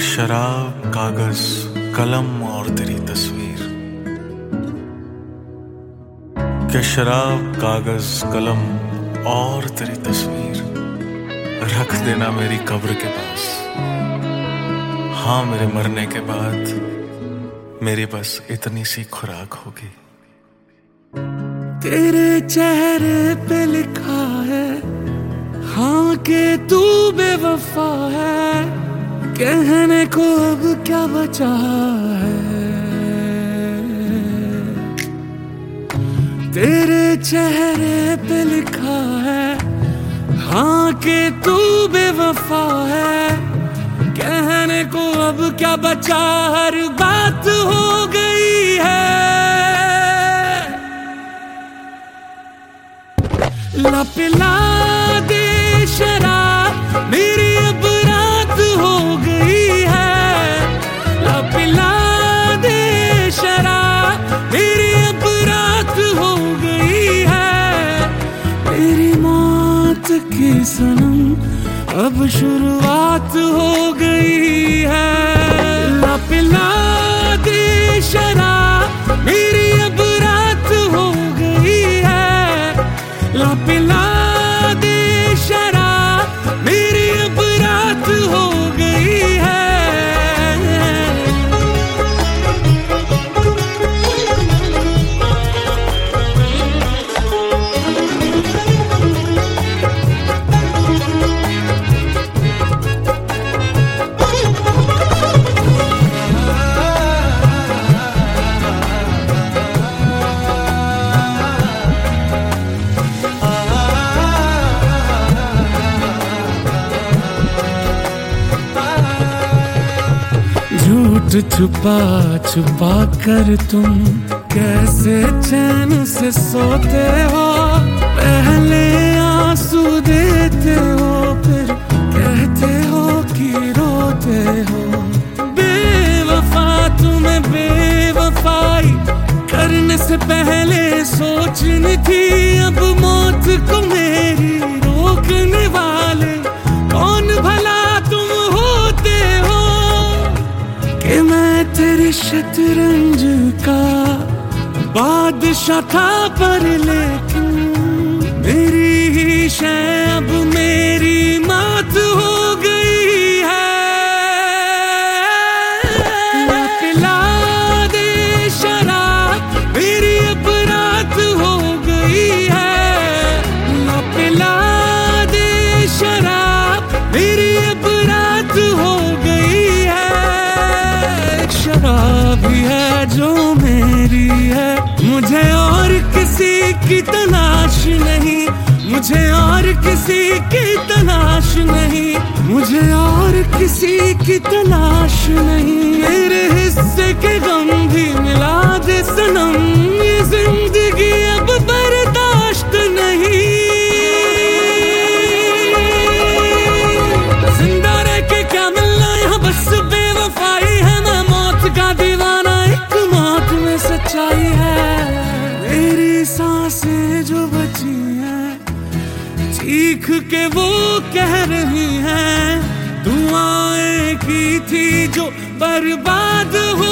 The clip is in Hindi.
शराब, कागज, कलम और तेरी तस्वीर। क्या शराब, कागज, कलम और तेरी तस्वीर रख देना मेरी कब्र के पास। हाँ, मेरे मरने के बाद मेरी बस इतनी सी खुराक होगी। तेरे चेहरे पे लिखा है हाँ के तू बेवफा है, कहने को अब क्या बचा है। तेरे चेहरे पे लिखा है हाँ के तू बेवफा है, कहने को अब क्या बचा, हर बात हो गई है। ला पिला दे शराब मेरी अब रात हो गई है। ला पिला दे शराब मेरी अब रात हो गई है। मेरी मौत की सनम अब शुरुआत हो गई है। ला पिला दे शराब मेरी अब रात हो गई है। ला पिला दे शराब मेरी अब रात हो गई है। झूठ छुपा छुपा कर तुम कैसे चैन से सोते हो। पहले आंसू देते हो फिर कहते हो कि रोते हो। बेवफा तुम्हें बेवफाई करने से पहले सोचनी थी। अब मौत को मेरी रोकने वाले कौन भला तुम होते हो। कि मैं तेरी शतरंज का बादशाह था पर लेकिन मेरी ही शय अब मेरी मात हो गई है। ला पिला दे शराब मेरी अब रात हो गई है। ला पिला दे शराब मेरी अब रात हो गई है। शराब ही है जो मेरी है, मुझे और किसी की तलाश नहीं। मुझे और किसी की तलाश नहीं। मुझे और किसी की तलाश नहीं। मेरे हिस्से के गम भी मिला दे सनम, ये जिंदगी अब बर्दाश्त नहीं। जिंदा रह के क्या मिलना यहाँ, बस बेवफाई है। मैं मौत का दीवाना, एक मौत में सच्चाई है। मेरी सांसें जो बची हैं चीख के वो कह रही हैं दुआएं की थी जो बर्बाद हो